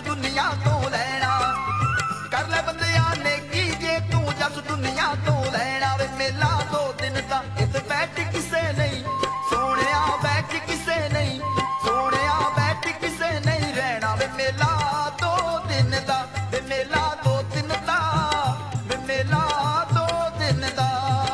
दुनिया तो लैना कर ले बंदिया नेकी जे तू जस दुनिया तो लैना वे मेला 2 दिन दा इत बैठ किसे नहीं सोहणिया बैठ किसे नहीं सोहणिया बैठ किसे नहीं रहना वे मेला 2 दिन दा वे मेला 2 दिन दा वे मेला 2 दिन दा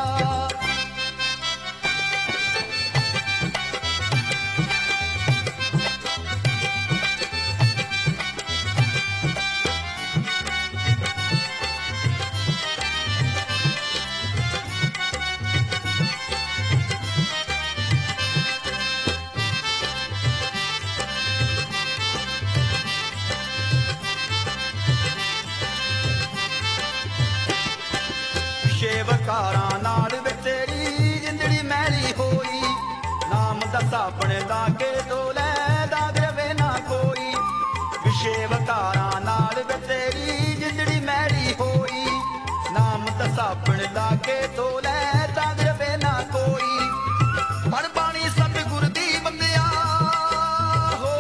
शेवकारां नाल वे तेरी जिंदड़ी मैली होई नाम दस अपने दागे तो लैदा रवे ना कोई शेवकारां नाल वे तेरी जिंदड़ी मैली होई नाम दस अपने दागे तो लैदा रवे ना कोई बड़ बाणी सतगुर दी बंदिया हो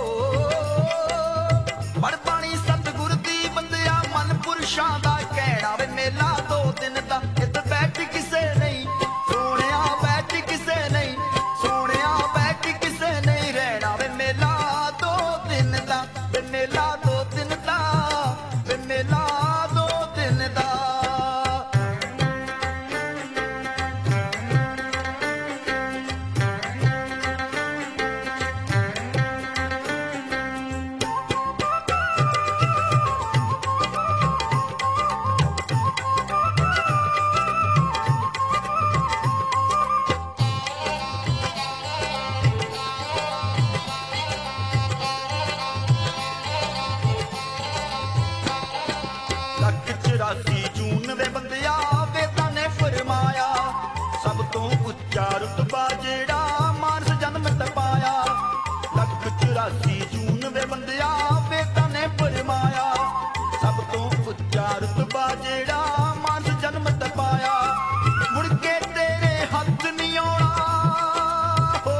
बड़ बाणी सतगुर दी बंदिया मन पुरुषां दा कहना वे मेला 2 दिन दा इत बैठ किसे नहीं सोहणिया बैठ किसे नहीं सोहणिया बैठ किसे नहीं रहना वे मेला 2 दिन दा वे मेला 2 दिन दा वे मेला 2 दिन दा जून वे बंदिया वेदां ने फरमाया सब तो उच्चा रुतबा जेड़ा मानस जन्म तपाया 184 जून वे बंदिया वेदां ने फरमाया सब तो उच्चा रुतबा जेड़ा मानस जन्म तपाया मुड़ के तेरे हथ नहीं आउणा हो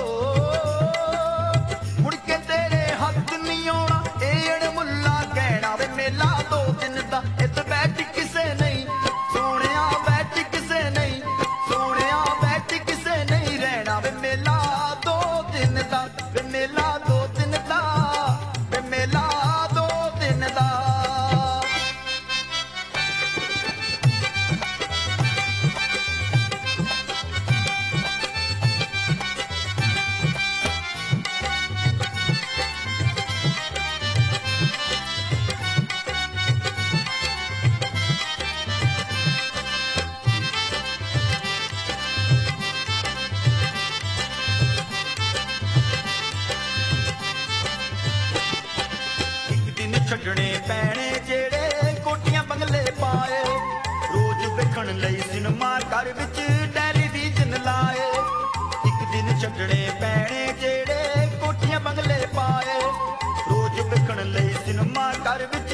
मुड़ के तेरे हथ नहीं आउणा एड़ मुल्ला कहना वे मेला 2 दिन दा इत बैठ किसे नहीं सोहणिया बैठ किसे नहीं सोहणिया बैठ किसे नहीं रहना वे मेला 2 दिन दा वे मेला 2 दिन दा वे मेला 2 दिन दा छड्डने पैने जेड़े कोठियां बंगले पाए रोज वेखण लई सिनेमा घर विच टेलीविजन लाए एक दिन छड्डने पैने जेड़े कोठियां बंगले पाए रोज वेखण लई सिनेमा घर विच